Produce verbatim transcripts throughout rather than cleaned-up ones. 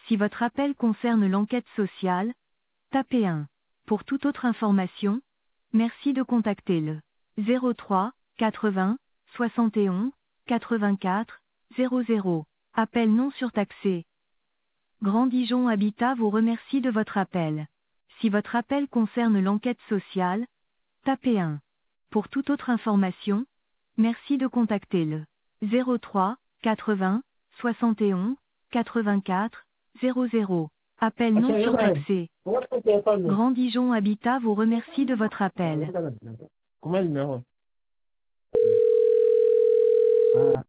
Si votre appel concerne l'enquête sociale, tapez un. Pour toute autre information, merci de contacter le zéro trois quatre-vingts soixante et onze quatre-vingt-quatre zéro zéro. Appel non surtaxé. Grand Dijon Habitat vous remercie de votre appel. Si votre appel concerne l'enquête sociale, tapez un. Pour toute autre information, merci de contacter le zéro trois quatre-vingts soixante et onze quatre-vingt-quatre zéro zéro. Appel non surtaxé. Grand Dijon Habitat vous remercie de votre appel. Comment le numéro? Ah.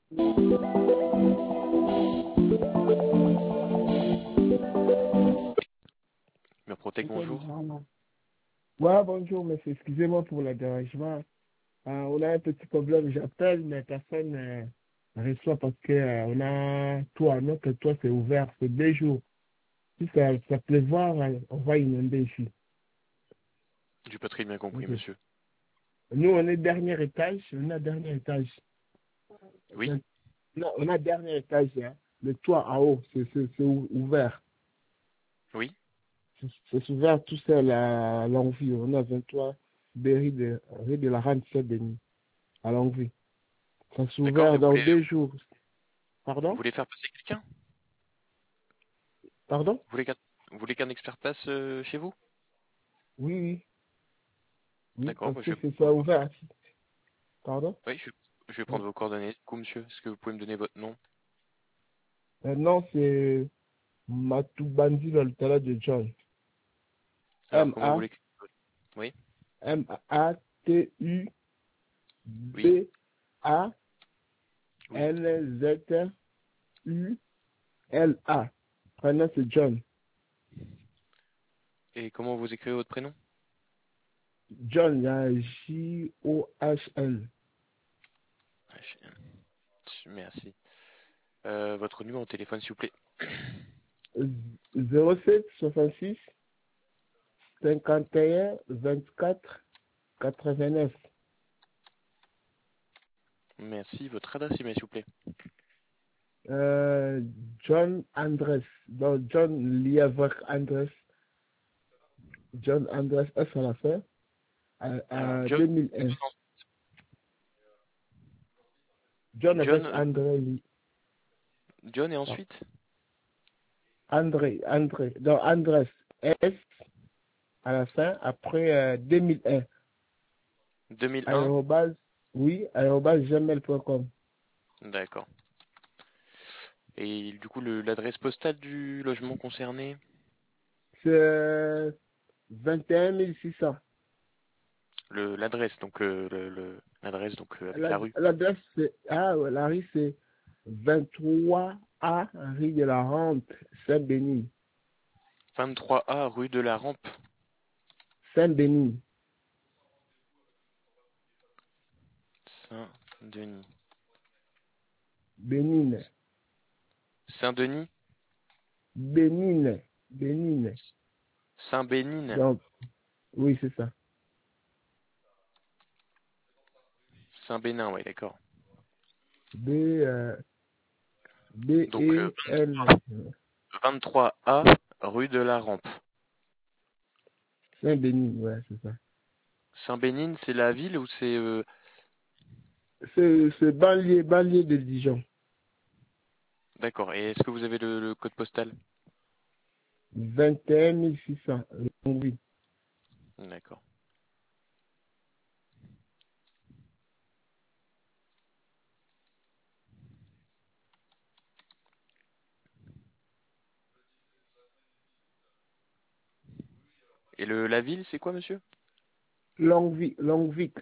Murprotec, bonjour. Ouais, bonjour, monsieur. Excusez-moi pour le dérangement. Euh, on a un petit problème. J'appelle, mais personne ne euh, reçoit parce que euh, on a toi, notre toit c'est ouvert, c'est deux jours. Si ça, ça pleuvoir, on va inonder ici. J'ai pas très bien compris, Okay. monsieur. Nous, on est dernier étage. On a dernier étage. Oui. Non, on a dernier étage. Hein. Le toit en haut, c'est ouvert. Oui. C'est ouvert tout seul à Longueville. On a vingt-trois Berry de, rue de la Rente Saint-Denis à Longueville. Ça s'est ouvert dans voulez... deux jours. Pardon? Vous voulez faire passer quelqu'un? Pardon? Vous voulez qu'un voulez qu'un expert passe euh, chez vous? Oui, oui. Oui, D'accord, parce je... que c'est ça ouvert. Pardon? Oui, je, je vais prendre Oui. vos coordonnées. Du coup, monsieur, est-ce que vous pouvez me donner votre nom? Le nom, c'est Matoubandi Loltala de John. Alors, M comment vous A l'écrivez? Oui. M A T U Oui. B A Oui. L Z U L A. Prénom, c'est John. Et comment vous écrivez votre prénom? John, il y a J O H N. Merci. Euh, votre numéro de téléphone, s'il vous plaît. zéro sept soixante-six cinquante et un vingt-quatre quatre-vingt-neuf. Merci. Votre adresse email, s'il vous plaît. Euh, John Andres. Donc, John lié avec Andres. John Andres S à la fin. À, Alors, à John, deux mille un. John avec John, André. John et ensuite André, André. Donc, Andres S à la fin. Après euh, deux mille un. deux mille un. Aérobase, oui, aérobase gmail point com. D'accord. Et du coup, le- l'adresse postale du logement concerné? C'est vingt et un mille six cents. Le l'adresse, donc euh, le, le- l'adresse donc euh, avec la rue. L'adresse, c'est, ah, ouais, la rue, c'est vingt-trois A, rue de la Rampe, Saint-Denis. vingt-trois A rue de la Rampe. Saint-Denis. Saint-Denis. Bénine. Saint-Denis. Bénine. Bénine. Saint-Bénigne. Donc, oui, c'est ça. Saint-Bénin, oui, d'accord. B, euh, B, Donc euh, E, N. vingt-trois A rue de la Rampe. Saint-Denis, ouais, c'est ça. Saint-Bénigne, c'est la ville ou c'est... euh, C'est, c'est banlieue, banlieue de Dijon. D'accord. Et est-ce que vous avez le, le code postal? vingt et un mille six cents. Oui. D'accord. Et le la ville, c'est quoi, monsieur? Longuevic, Longuevic.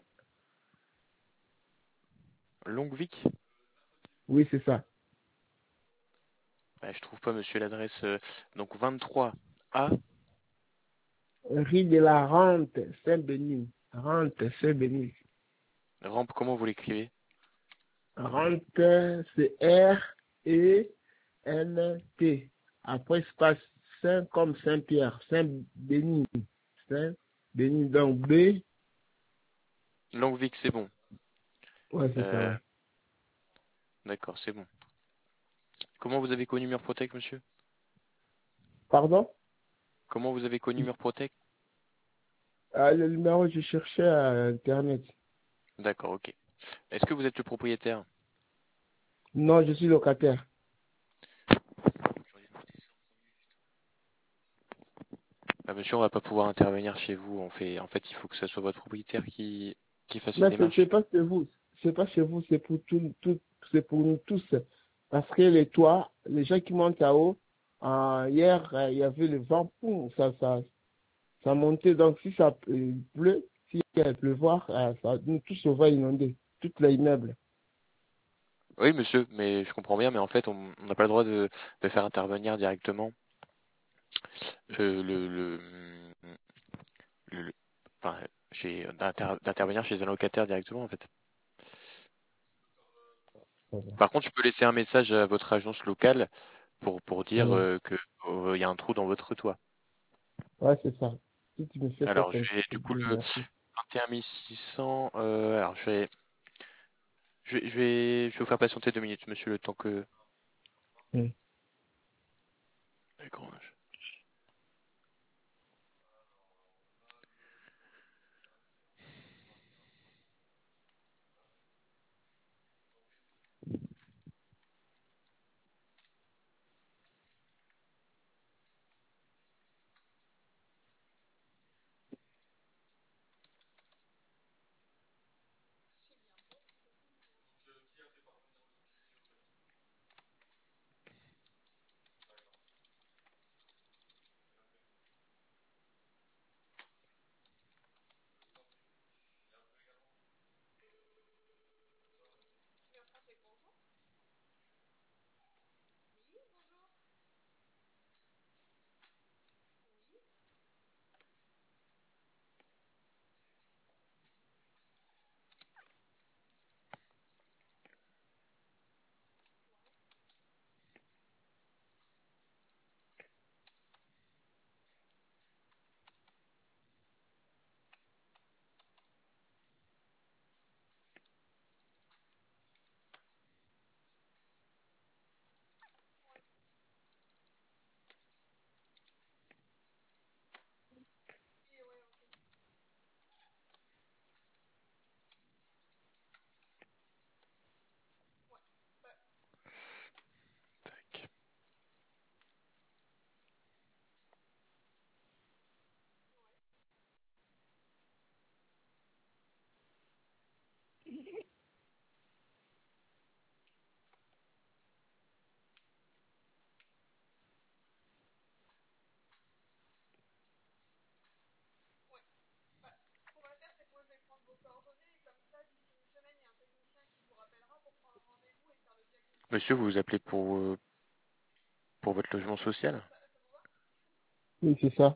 Longuevic? Oui, c'est ça. Ouais, je trouve pas, monsieur, l'adresse. euh, Donc vingt-trois A. Rue de la Rente, Saint-Denis. Rente, Saint-Denis. Rampe, comment vous l'écrivez? Rente, c'est R E N T. Après, c'est pas Saint comme Saint-Pierre. Saint-Denis. Saint-Denis. Donc, B. Longuevic, c'est bon. Ouais, c'est ça, Euh, ouais. D'accord, c'est bon. Comment vous avez connu Murprotec, monsieur? Pardon? Comment vous avez connu Murprotec? Ah, le numéro, je cherchais à Internet. D'accord, ok. Est-ce que vous êtes le propriétaire? Non, je suis locataire. Bah, monsieur, on va pas pouvoir intervenir chez vous. On fait, en fait, il faut que ce soit votre propriétaire qui, qui fasse une Mais c'est c'est démarche. pas chez vous. C'est pas chez vous, c'est pour tout, tout, c'est pour nous tous. Parce que les toits, les gens qui montent à haut, euh, hier, euh, il y avait le vent, poum, ça, ça, ça montait. Donc, si ça euh, pleut, s'il y a pleuvoir, euh, ça, nous tous, on va inonder, tous les immeubles. Oui, monsieur, mais je comprends bien, mais en fait, on on n'a pas le droit de, de faire intervenir directement euh, le, le, le- le- enfin, chez, d'inter- d'intervenir chez un locataire directement, en fait. Voilà. Par contre, je peux laisser un message à votre agence locale pour, pour dire Mm. euh, que euh, il y a un trou dans votre toit. Ouais, c'est ça. Si tu me fais ça Alors, je comme vais, ça, du coup, le merci. vingt et un mille six cents, euh, alors, je vais, je vais, je vais, je vais vous faire patienter deux minutes, monsieur, le temps que... Mm. D'accord. Tac. Monsieur, vous vous appelez pour, euh, pour votre logement social? Oui, c'est ça.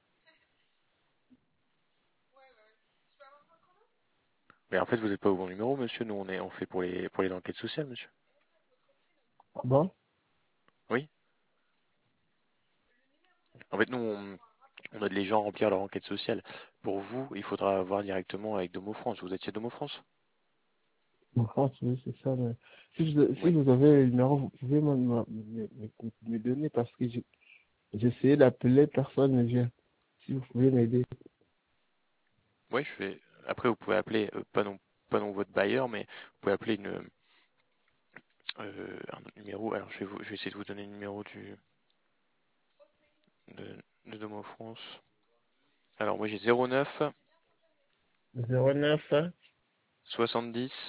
Mais en fait, vous n'êtes pas au bon numéro, monsieur. Nous, on est, on fait pour les, pour les enquêtes sociales, monsieur. Bon? Oui. En fait, nous, on, on aide les gens à remplir leur enquête sociale. Pour vous, il faudra voir directement avec Domo France. Vous êtes chez Domo France? En France, oui, c'est ça. Mais si, vous, si Oui. vous avez le numéro, vous pouvez me, me, me, me- me donner parce que j'ai j'ai essayé d'appeler, personne ne vient. Si vous pouvez m'aider. Oui, je fais. Après, vous pouvez appeler, euh, pas non, pas non votre bailleur, mais vous pouvez appeler une, euh, un autre numéro. Alors, je vais, vous, je vais essayer de vous donner le numéro du, de, de Domo France. Alors, moi, j'ai zéro neuf zéro neuf soixante-dix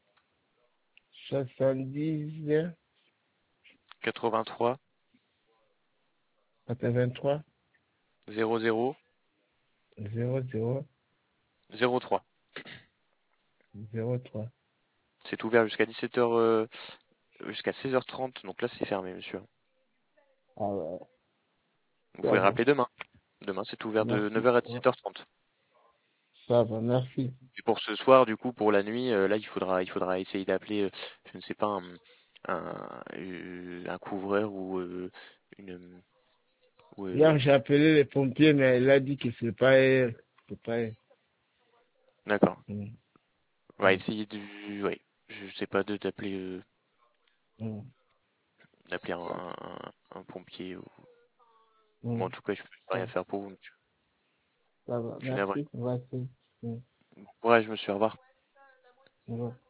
soixante-dix quatre-vingt-trois quatre-vingt-trois zéro zéro zéro zéro zéro trois. zéro trois. C'est ouvert jusqu'à dix-sept heures, euh, jusqu'à seize heures trente. Donc là, c'est fermé, monsieur. Ah ouais, Vous ça pouvez va. rappeler demain. Demain, c'est ouvert de neuf Merci. heures à Ouais, dix-sept heures trente. ça va, merci. Et pour ce soir, du coup, pour la nuit, euh, là, il faudra, il faudra essayer d'appeler, euh, je ne sais pas, un, un, euh, un couvreur ou euh, une. Ou, euh, Hier, j'ai appelé les pompiers, mais il a dit que c'est pas elle. C'est pas elle. D'accord. Mm, On va mm, essayer de. Ouais. Je sais pas de d'appeler, euh, mm. d'appeler un, un, un pompier. Ou... Bon, Mm. en tout cas, je peux rien faire pour vous, monsieur. Ça va. Je suis navré. Merci. On va essayer. Mm. Bon courage, monsieur. Au revoir. Au revoir.